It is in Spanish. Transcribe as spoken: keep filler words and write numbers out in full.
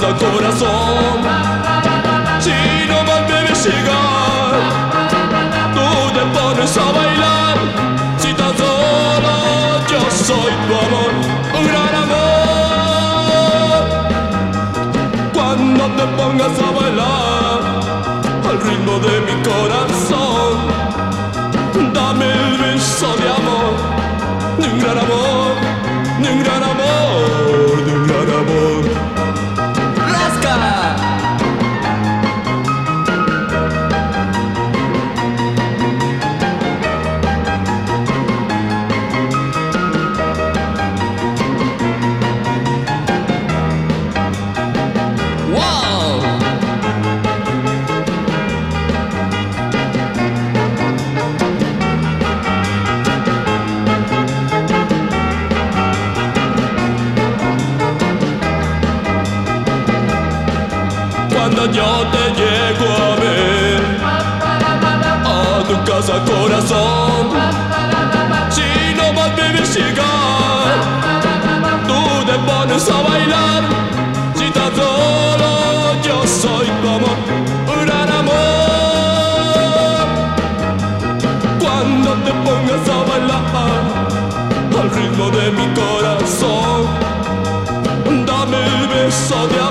casa corazón. Si no más me ves llegar, tú te pones a bailar. Si tan solo yo soy tu amor, un gran amor. Cuando te pongas a bailar al ritmo de mi corazón, dame el beso de amor, de un gran amor, de un gran amor, de un gran amor. ¡Rasca! Cuando yo te llego a ver a tu casa corazón, si no más me ves llegar, tú te pones a bailar. Si tan solo yo soy tu amor, un gran amor. Cuando te pongas a bailar al ritmo de mi corazón, dame el beso de amor,